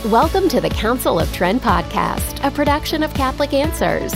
Welcome to the Council of Trent podcast, a production of Catholic Answers.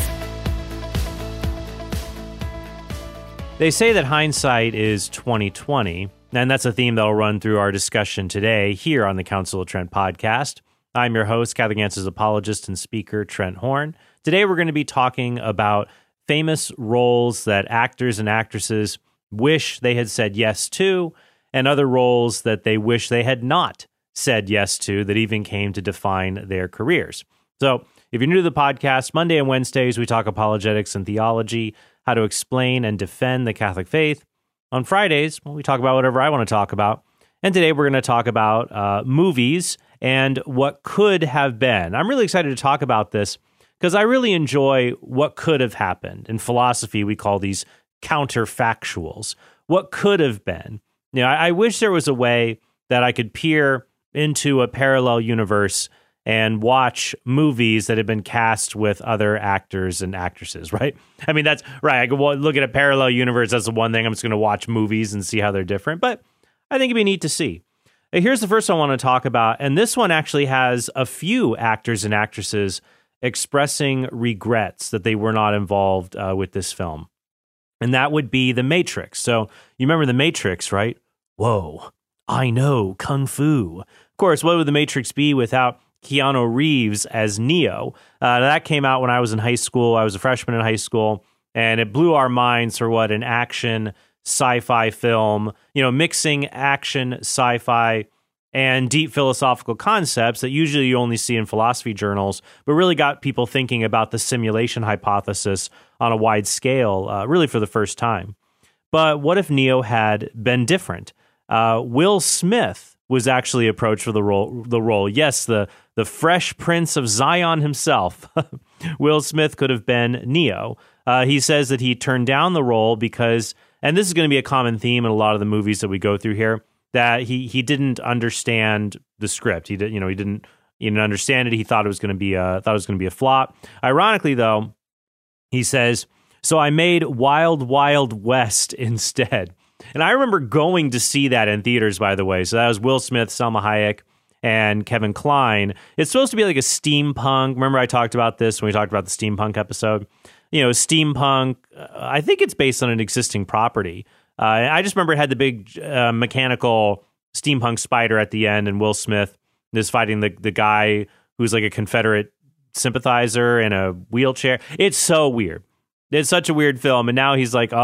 They say that hindsight is 20/20, and that's a theme that'll run through our discussion today here on the Council of Trent podcast. I'm your host, Catholic Answers apologist and speaker, Trent Horn. Today we're going to be talking about famous roles that actors and actresses wish they had said yes to, and other roles that they wish they had not said yes to that even came to define their careers. So if you're new to the podcast, Monday and Wednesdays we talk apologetics and theology, how to explain and defend the Catholic faith. On Fridays, we talk about whatever I want to talk about. And today we're going to talk about movies and what could have been. I'm really excited to talk about this because I really enjoy what could have happened. In philosophy, we call these counterfactuals. What could have been. You know, I wish there was a way that I could peer into a parallel universe and watch movies that have been cast with other actors and actresses, right? I mean, that's right. I could look at a parallel universe. That's the one thing. I'm just going to watch movies and see how they're different. But I think it'd be neat to see. Here's the first one I want to talk about. And this one actually has a few actors and actresses expressing regrets that they were not involved with this film. And that would be The Matrix. So you remember The Matrix, right? Whoa, I know Kung Fu. Of course, what would The Matrix be without Keanu Reeves as Neo? That came out when I was in high school. I was a freshman in high school, and it blew our minds for what an action sci-fi film, you know, mixing action, sci-fi, and deep philosophical concepts that usually you only see in philosophy journals, but really got people thinking about the simulation hypothesis on a wide scale, really for the first time. But what if Neo had been different? Will Smith was actually approached for the role. Yes, the fresh Prince of Zion himself. Will Smith could have been Neo. He says that he turned down the role because, and this is going to be a common theme in a lot of the movies that we go through here, that he didn't understand the script. He didn't understand it. He thought it was going to be a flop. Ironically, though, he says, "So I made Wild Wild West instead." And I remember going to see that in theaters, by the way. So that was Will Smith, Salma Hayek, and Kevin Kline. It's supposed to be like a steampunk. Remember I talked about this when we talked about the steampunk episode? You know, steampunk, I think it's based on an existing property. I just remember it had the big mechanical steampunk spider at the end, and Will Smith is fighting the guy who's like a Confederate sympathizer in a wheelchair. It's so weird. It's such a weird film. And now he's like,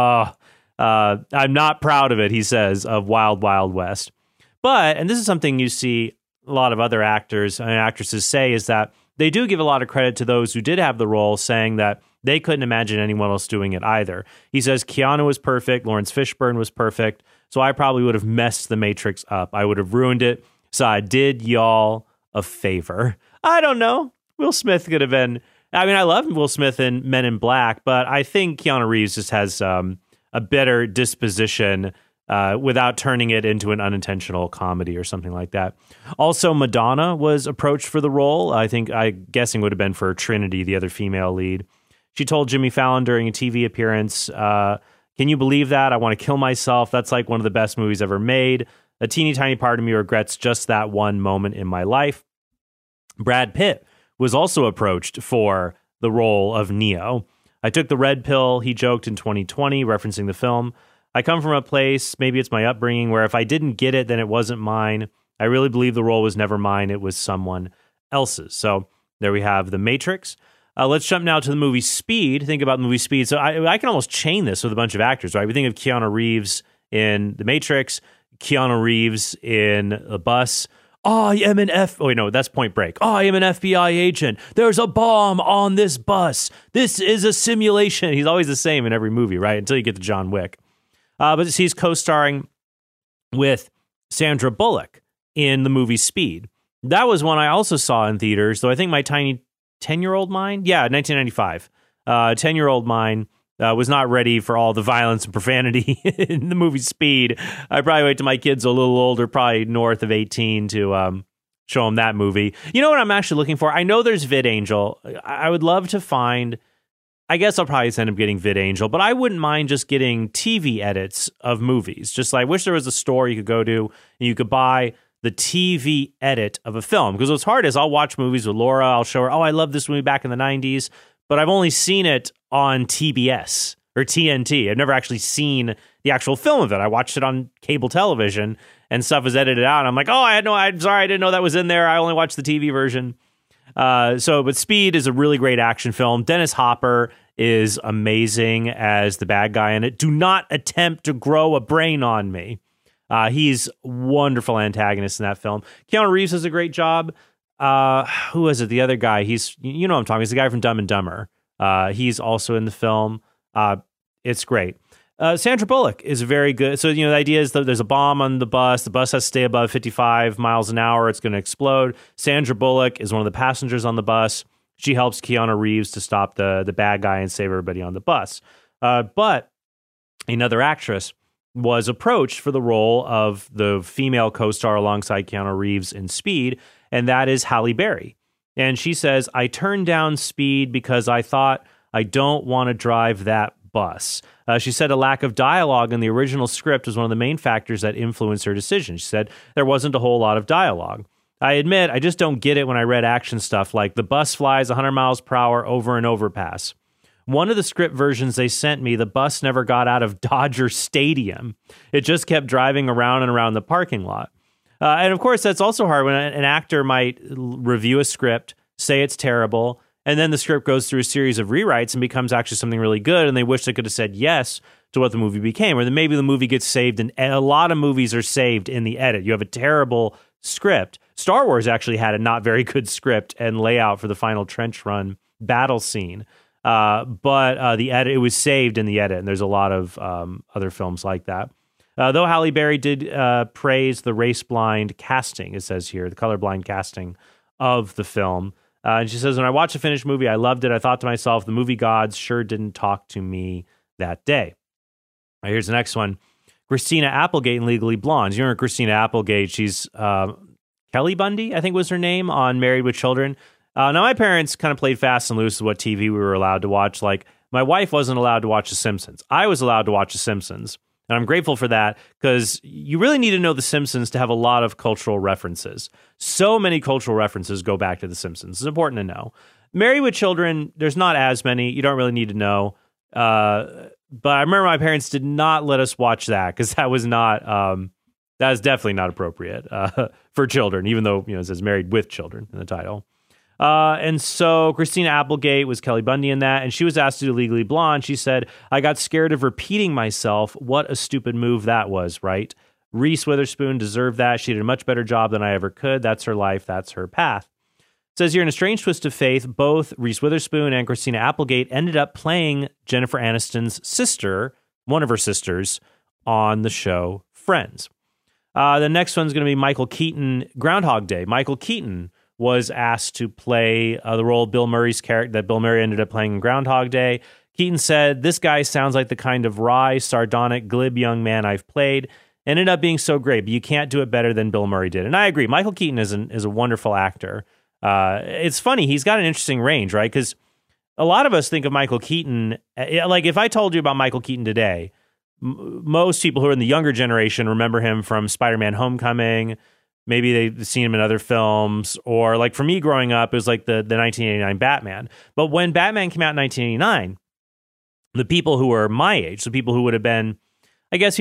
I'm not proud of it, he says, of Wild Wild West. But, and this is something you see a lot of other actors and actresses say, is that they do give a lot of credit to those who did have the role, saying that they couldn't imagine anyone else doing it either. He says Keanu was perfect, Lawrence Fishburne was perfect, so I probably would have messed The Matrix up. I would have ruined it, so I did y'all a favor. I don't know. Will Smith could have been, I mean, I love Will Smith in Men in Black, but I think Keanu Reeves just has a better disposition without turning it into an unintentional comedy or something like that. Also, Madonna was approached for the role. I'm guessing would have been for Trinity, the other female lead. She told Jimmy Fallon during a TV appearance, "Can you believe that? I want to kill myself. That's like one of the best movies ever made. A teeny tiny part of me regrets just that one moment in my life." Brad Pitt was also approached for the role of Neo. "I took the red pill," he joked in 2020, referencing the film. "I come from a place, maybe it's my upbringing, where if I didn't get it, then it wasn't mine. I really believe the role was never mine. It was someone else's." So there we have The Matrix. Let's jump now to the movie Speed. Think about the movie Speed. So I can almost chain this with a bunch of actors, right? We think of Keanu Reeves in The Matrix, Keanu Reeves in The Bus. "I am an that's Point Break. I am an FBI agent. There's a bomb on this bus. This is a simulation." He's always the same in every movie, right? Until you get to John Wick. But he's co-starring with Sandra Bullock in the movie Speed. That was one I also saw in theaters, though I think my tiny 10-year-old mind, 1995, 10-year-old mind was not ready for all the violence and profanity in the movie Speed. I probably wait till my kids are a little older, probably north of 18, to show them that movie. You know what I'm actually looking for? I know there's VidAngel. I would love to find, I guess I'll probably end up getting VidAngel, but I wouldn't mind just getting TV edits of movies. Just like, I wish there was a store you could go to and you could buy the TV edit of a film. Because what's hard is I'll watch movies with Laura. I'll show her, oh, I love this movie back in the 90s, but I've only seen it on TBS or TNT. I've never actually seen the actual film of it. I watched it on cable television and stuff was edited out. And I'm like, oh, I'm sorry, I didn't know that was in there. I only watched the TV version. But Speed is a really great action film. Dennis Hopper is amazing as the bad guy in it. Do not attempt to grow a brain on me. He's wonderful antagonist in that film. Keanu Reeves does a great job. Who is it? The other guy. He's, you know what I'm talking. He's the guy from Dumb and Dumber. He's also in the film. It's great. Sandra Bullock is very good. So, the idea is that there's a bomb on the bus. The bus has to stay above 55 miles an hour. It's going to explode. Sandra Bullock is one of the passengers on the bus. She helps Keanu Reeves to stop the bad guy and save everybody on the bus. But another actress was approached for the role of the female co-star alongside Keanu Reeves in Speed, and that is Halle Berry. And she says, I turned down Speed because I thought I don't want to drive that bus. She said a lack of dialogue in the original script was one of the main factors that influenced her decision. She said there wasn't a whole lot of dialogue. I admit, I just don't get it when I read action stuff like the bus flies 100 miles per hour over an overpass. One of the script versions they sent me, the bus never got out of Dodger Stadium. It just kept driving around and around the parking lot. And of course, that's also hard when an actor might review a script, say it's terrible, and then the script goes through a series of rewrites and becomes actually something really good, and they wish they could have said yes to what the movie became, or then maybe the movie gets saved, and a lot of movies are saved in the edit. You have a terrible script. Star Wars actually had a not very good script and layout for the final trench run battle scene, but the edit, it was saved in the edit, and there's a lot of other films like that. Though Halle Berry did praise the race-blind casting, it says here, the colorblind casting of the film. And she says, when I watched the finished movie, I loved it. I thought to myself, the movie gods sure didn't talk to me that day. All right, here's the next one. Christina Applegate in Legally Blonde. You remember Christina Applegate? She's Kelly Bundy, I think was her name, on Married with Children. Now, my parents kind of played fast and loose with what TV we were allowed to watch. Like, my wife wasn't allowed to watch The Simpsons. I was allowed to watch The Simpsons. And I'm grateful for that because you really need to know The Simpsons to have a lot of cultural references. So many cultural references go back to The Simpsons. It's important to know. Married with Children, there's not as many. You don't really need to know. But I remember my parents did not let us watch that because that was definitely not appropriate for children, even though it says Married with Children in the title. And so Christina Applegate was Kelly Bundy in that, and she was asked to do Legally Blonde. She said, I got scared of repeating myself. What a stupid move that was, right? Reese Witherspoon deserved that. She did a much better job than I ever could. That's her life. That's her path. It says here, in a strange twist of fate, both Reese Witherspoon and Christina Applegate ended up playing Jennifer Aniston's sister, one of her sisters, on the show Friends. The next one's going to be Michael Keaton, Groundhog Day. Michael Keaton was asked to play the role of Bill Murray's character that Bill Murray ended up playing in Groundhog Day. Keaton said, this guy sounds like the kind of wry, sardonic, glib young man I've played. Ended up being so great, but you can't do it better than Bill Murray did. And I agree. Michael Keaton is a wonderful actor. It's funny. He's got an interesting range, right? Because a lot of us think of Michael Keaton, like if I told you about Michael Keaton today, most people who are in the younger generation remember him from Spider-Man Homecoming. Maybe they've seen him in other films, or like for me growing up, it was like the 1989 Batman. But when Batman came out in 1989, the people who were my age, so people who would have been, I guess they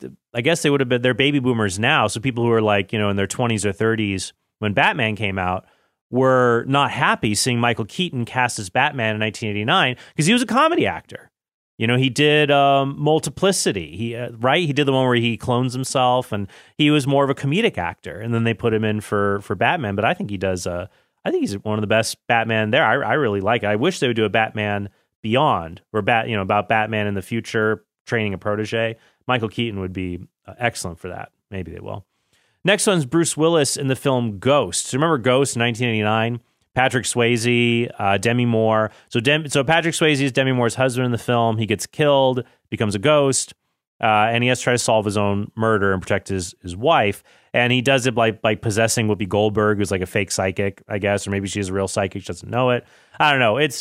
would have been, they're baby boomers now. So people who are like, in their 20s or 30s when Batman came out were not happy seeing Michael Keaton cast as Batman in 1989 because he was a comedy actor. He did Multiplicity. He did the one where he clones himself, and he was more of a comedic actor. And then they put him in for Batman. But I think he does. I think he's one of the best Batman there. I really like it. I wish they would do a Batman Beyond, or about Batman in the future training a protege. Michael Keaton would be excellent for that. Maybe they will. Next one's Bruce Willis in the film Ghost. Remember Ghost in 1989? Patrick Swayze, Demi Moore. So Patrick Swayze is Demi Moore's husband in the film. He gets killed, becomes a ghost, and he has to try to solve his own murder and protect his wife. And he does it by possessing Whoopi Goldberg, who's like a fake psychic, I guess, or maybe she's a real psychic, she doesn't know it. I don't know. It's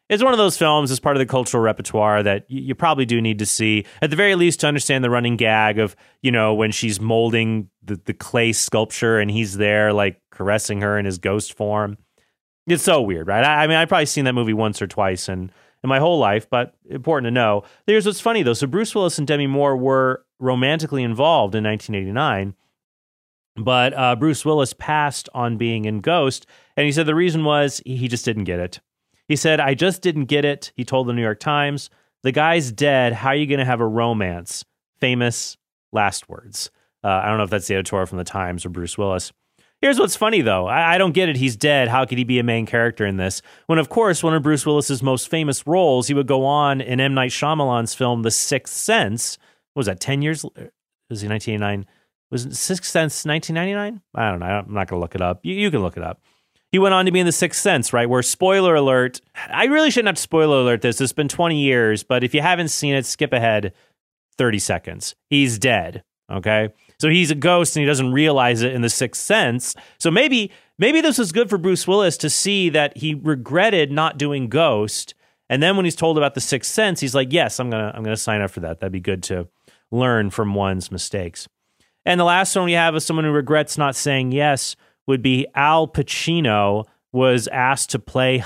It's one of those films as part of the cultural repertoire that you probably do need to see, at the very least, to understand the running gag of, when she's molding the clay sculpture and he's there like caressing her in his ghost form. It's so weird, right? I mean, I've probably seen that movie once or twice in my whole life, but important to know. Here's what's funny, though. So Bruce Willis and Demi Moore were romantically involved in 1989, but Bruce Willis passed on being in Ghost, and he said the reason was he just didn't get it. He said, "I just didn't get it," he told the New York Times. "The guy's dead. How are you going to have a romance?" Famous last words. I don't know if that's the editorial from the Times or Bruce Willis. Here's what's funny, though. I don't get it. He's dead. How could he be a main character in this? When, of course, one of Bruce Willis's most famous roles, he would go on in M. Night Shyamalan's film The Sixth Sense. What was that, 10 years? Was he 1989? Was it Sixth Sense 1999? I don't know. I'm not going to look it up. You can look it up. He went on to be in The Sixth Sense, right? Where, spoiler alert, I really shouldn't have to spoiler alert this. It's been 20 years, but if you haven't seen it, skip ahead 30 seconds. He's dead, okay? So he's a ghost and he doesn't realize it in The Sixth Sense. So maybe this was good for Bruce Willis to see that he regretted not doing Ghost. And then when he's told about The Sixth Sense, he's like, yes, I'm gonna sign up for that. That'd be good to learn from one's mistakes. And the last one we have is someone who regrets not saying yes would be Al Pacino was asked to play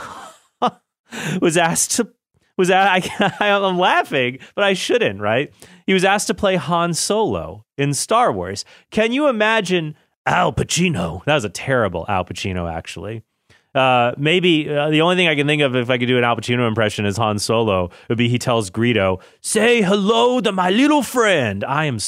I'm laughing, but I shouldn't, right? He was asked to play Han Solo in Star Wars. Can you imagine Al Pacino? That was a terrible Al Pacino, actually. Maybe the only thing I can think of if I could do an Al Pacino impression as Han Solo would be he tells Greedo, "Say hello to my little friend." I am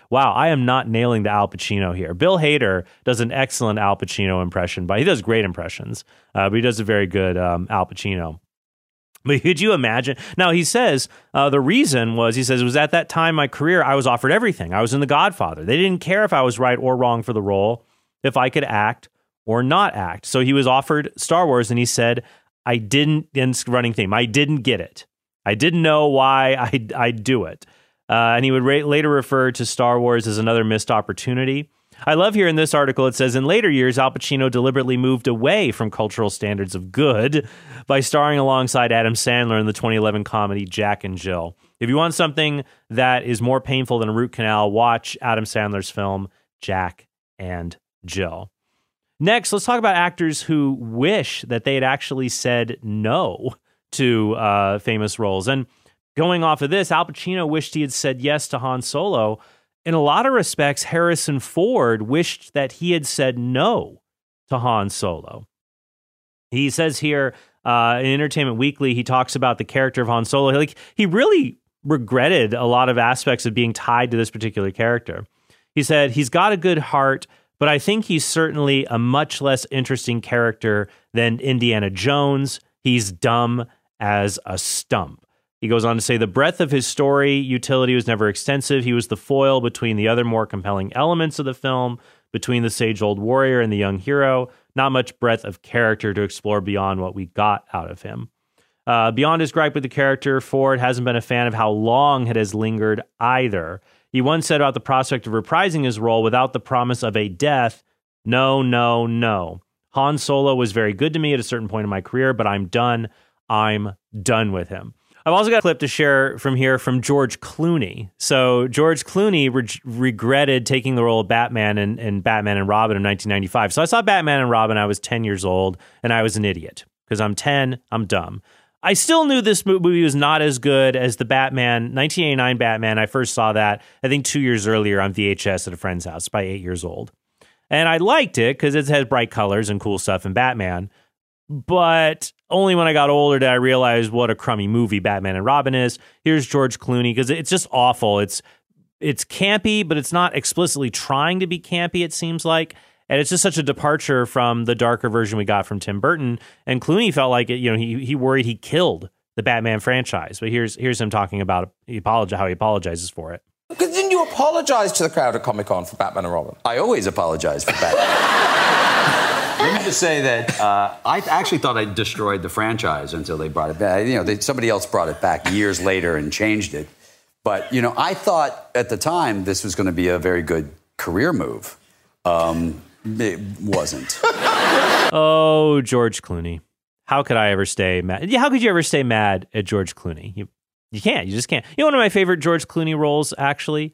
not nailing the Al Pacino here. Bill Hader does an excellent Al Pacino impression, but he does great impressions. But he does a very good Al Pacino. But could you imagine? Now, he says the reason was, it was at that time in my career, I was offered everything. I was in The Godfather. They didn't care if I was right or wrong for the role, if I could act or not act. So he was offered Star Wars, and he said, I didn't get it. I didn't know why I'd do it. And he would later refer to Star Wars as another missed opportunity. I love here in this article, it says, in later years, Al Pacino deliberately moved away from cultural standards of good by starring alongside Adam Sandler in the 2011 comedy Jack and Jill. If you want something that is more painful than a root canal, watch Adam Sandler's film Jack and Jill. Next, let's talk about actors who wish that they had actually said no to famous roles. And going off of this, Al Pacino wished he had said yes to Han Solo. In a lot of respects, Harrison Ford wished that he had said no to Han Solo. He says here in Entertainment Weekly, he talks about the character of Han Solo. He really regretted a lot of aspects of being tied to this particular character. He said, he's got a good heart, but I think he's certainly a much less interesting character than Indiana Jones. He's dumb as a stump. He goes on to say the breadth of his story utility was never extensive. He was the foil between the other more compelling elements of the film, between the sage-old warrior and the young hero. Not much breadth of character to explore beyond what we got out of him. Beyond his gripe with the character, Ford hasn't been a fan of how long it has lingered either. He once said about the prospect of reprising his role without the promise of a death, no. Han Solo was very good to me at a certain point in my career, but I'm done. I'm done with him. I've also got a clip to share from here from George Clooney. So George Clooney regretted taking the role of Batman in Batman and Robin in 1995. So I saw Batman and Robin. I was 10 years old, and I was an idiot because I'm 10. I'm dumb. I still knew this movie was not as good as the Batman, 1989 Batman. I first saw that, I think, 2 years earlier on VHS at a friend's house by 8 years old. And I liked it because it has bright colors and cool stuff in Batman. But only when I got older did I realize what a crummy movie Batman and Robin is. Here's George Clooney, because it's just awful. It's campy, but it's not explicitly trying to be campy, it seems like. And it's just such a departure from the darker version we got from Tim Burton. And Clooney felt like he worried he killed the Batman franchise. But here's him talking about how he apologizes for it. Because didn't you apologize to the crowd at Comic-Con for Batman and Robin? I always apologize for Batman. Let me just say that I actually thought I destroyed the franchise until they brought it back. Somebody else brought it back years later and changed it. But, I thought at the time this was going to be a very good career move. It wasn't. Oh, George Clooney. how could I ever stay mad? Yeah, how could you ever stay mad at George Clooney? You can't. You just can't. You know, one of my favorite George Clooney roles, actually,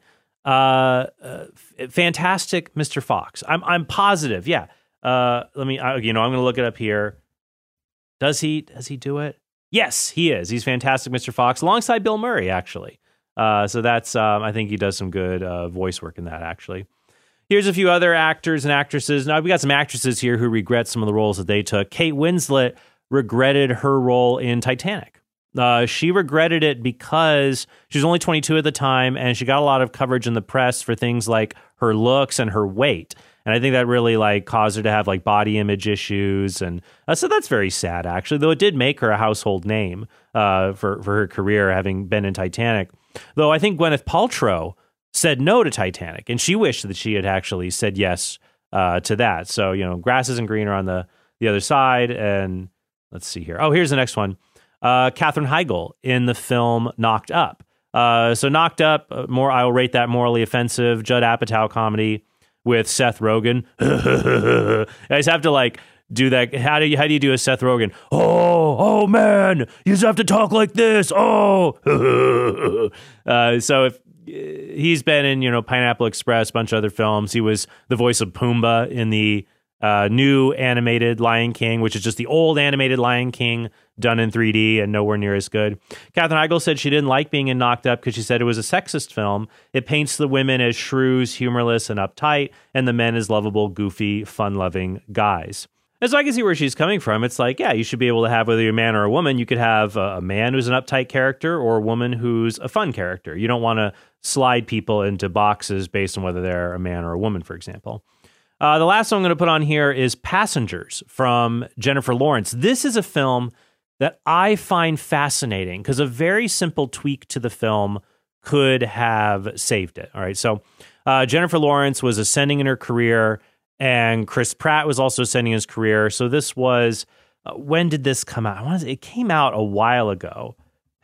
fantastic Mr. Fox. I'm positive. Yeah. I'm going to look it up here. Does he do it? Yes, he is. He's fantastic Mr. Fox alongside Bill Murray, actually. So that's, I think he does some good voice work in that, actually. Here's a few other actors and actresses. Now, we got some actresses here who regret some of the roles that they took. Kate Winslet regretted her role in Titanic. She regretted it because she was only 22 at the time, and she got a lot of coverage in the press for things like her looks and her weight. And I think that really caused her to have body image issues. And so that's very sad, actually, though it did make her a household name for her career, having been in Titanic. Though I think Gwyneth Paltrow said no to Titanic, and she wished that she had actually said yes to that. So, grass isn't greener on the other side. And let's see here. Oh, here's the next one. Katherine Heigl in the film Knocked Up. So Knocked Up, I'll rate that morally offensive Judd Apatow comedy with Seth Rogen. I just have to do that. How do you do a Seth Rogen? Oh man, you just have to talk like this. Oh, so if he's been in Pineapple Express, a bunch of other films. He was the voice of Pumbaa in the new animated Lion King, which is just the old animated Lion King done in 3D and nowhere near as good. Katherine Heigl said she didn't like being in Knocked Up because she said it was a sexist film. It paints the women as shrews, humorless, and uptight, and the men as lovable, goofy, fun-loving guys. And so I can see where she's coming from. It's you should be able to have, whether you're a man or a woman, you could have a man who's an uptight character or a woman who's a fun character. You don't want to slide people into boxes based on whether they're a man or a woman, for example. The last one I'm going to put on here is Passengers from Jennifer Lawrence. This is a film that I find fascinating because a very simple tweak to the film could have saved it. All right. So Jennifer Lawrence was ascending in her career, and Chris Pratt was also ascending his career. So this was, when did this come out? It came out a while ago.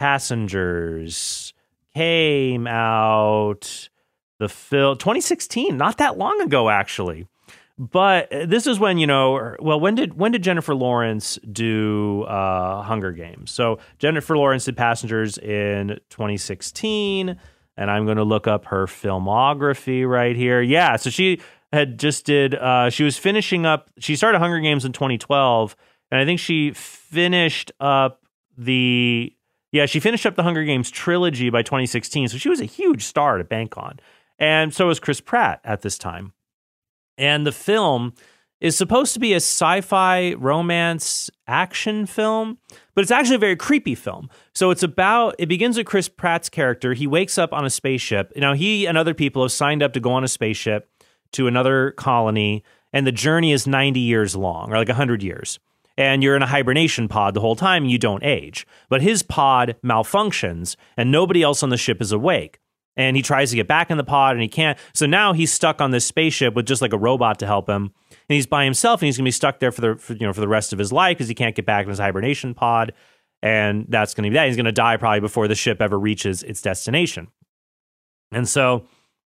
Passengers came out, the film, 2016, not that long ago, actually. But this is when, when did Jennifer Lawrence do Hunger Games? So Jennifer Lawrence did Passengers in 2016, and I'm going to look up her filmography right here. Yeah, so she had just she was finishing up, she started Hunger Games in 2012, and I think she finished up the Hunger Games trilogy by 2016, so she was a huge star to bank on. And so was Chris Pratt at this time. And the film is supposed to be a sci-fi romance action film, but it's actually a very creepy film. So it begins with Chris Pratt's character. He wakes up on a spaceship. Now, he and other people have signed up to go on a spaceship to another colony, and the journey is 90 years long, or 100 years. And you're in a hibernation pod the whole time, and you don't age. But his pod malfunctions, and nobody else on the ship is awake. And he tries to get back in the pod, and he can't. So now he's stuck on this spaceship with just a robot to help him. And he's by himself, and he's going to be stuck there for the rest of his life because he can't get back in his hibernation pod. And that's going to be that. He's going to die probably before the ship ever reaches its destination. And so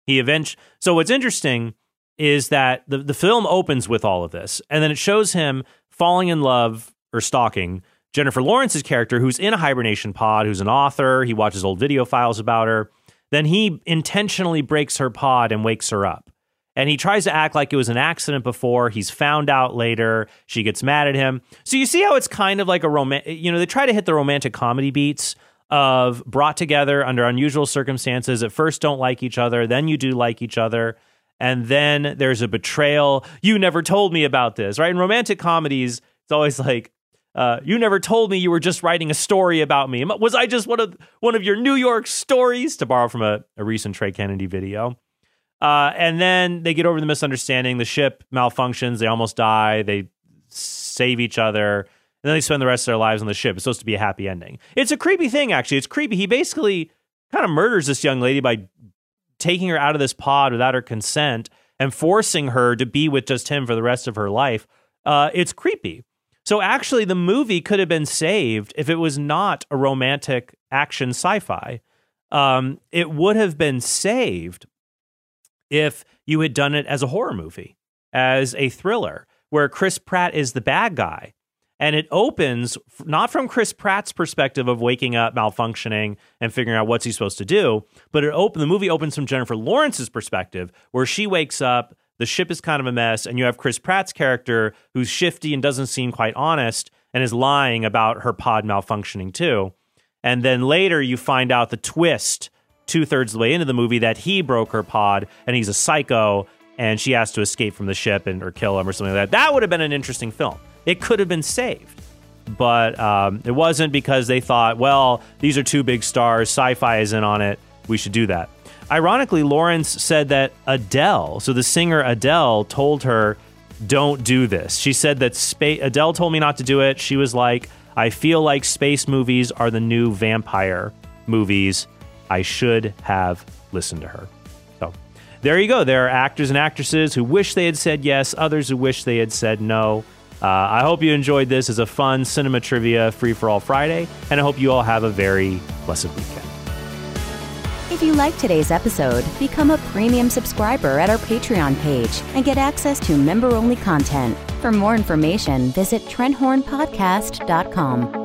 so what's interesting is that the film opens with all of this, and then it shows him falling in love or stalking Jennifer Lawrence's character, who's in a hibernation pod, who's an author. He watches old video files about her. Then he intentionally breaks her pod and wakes her up. And he tries to act like it was an accident before. He's found out later. She gets mad at him. So you see how it's kind of like a they try to hit the romantic comedy beats of brought together under unusual circumstances. At first don't like each other. Then you do like each other. And then there's a betrayal. You never told me about this, right? In romantic comedies, it's always you never told me you were just writing a story about me. Was I just one of your New York stories, to borrow from a recent Trey Kennedy video? And then they get over the misunderstanding. The ship malfunctions. They almost die. They save each other. And then they spend the rest of their lives on the ship. It's supposed to be a happy ending. It's a creepy thing, actually. It's creepy. He basically kind of murders this young lady by taking her out of this pod without her consent and forcing her to be with just him for the rest of her life. It's creepy. So actually, the movie could have been saved if it was not a romantic action sci-fi. It would have been saved if you had done it as a horror movie, as a thriller, where Chris Pratt is the bad guy. And it opens not from Chris Pratt's perspective of waking up, malfunctioning, and figuring out what's he supposed to do, but the movie opens from Jennifer Lawrence's perspective, where she wakes up, the ship is kind of a mess, and you have Chris Pratt's character who's shifty and doesn't seem quite honest and is lying about her pod malfunctioning too. And then later you find out the twist 2/3 of the way into the movie that he broke her pod and he's a psycho and she has to escape from the ship or kill him or something like that. That would have been an interesting film. It could have been saved, but it wasn't, because they thought, well, these are two big stars. Sci-fi is in on it. We should do that. Ironically, Lawrence said that Adele, so the singer Adele, told her, don't do this. She said that Adele told me not to do it. She was like, I feel like space movies are the new vampire movies. I should have listened to her. So there you go. There are actors and actresses who wish they had said yes, others who wish they had said no. I hope you enjoyed this as a fun cinema trivia free-for-all Friday, and I hope you all have a very blessed weekend. If you liked today's episode, become a premium subscriber at our Patreon page and get access to member-only content. For more information, visit TrentHornPodcast.com.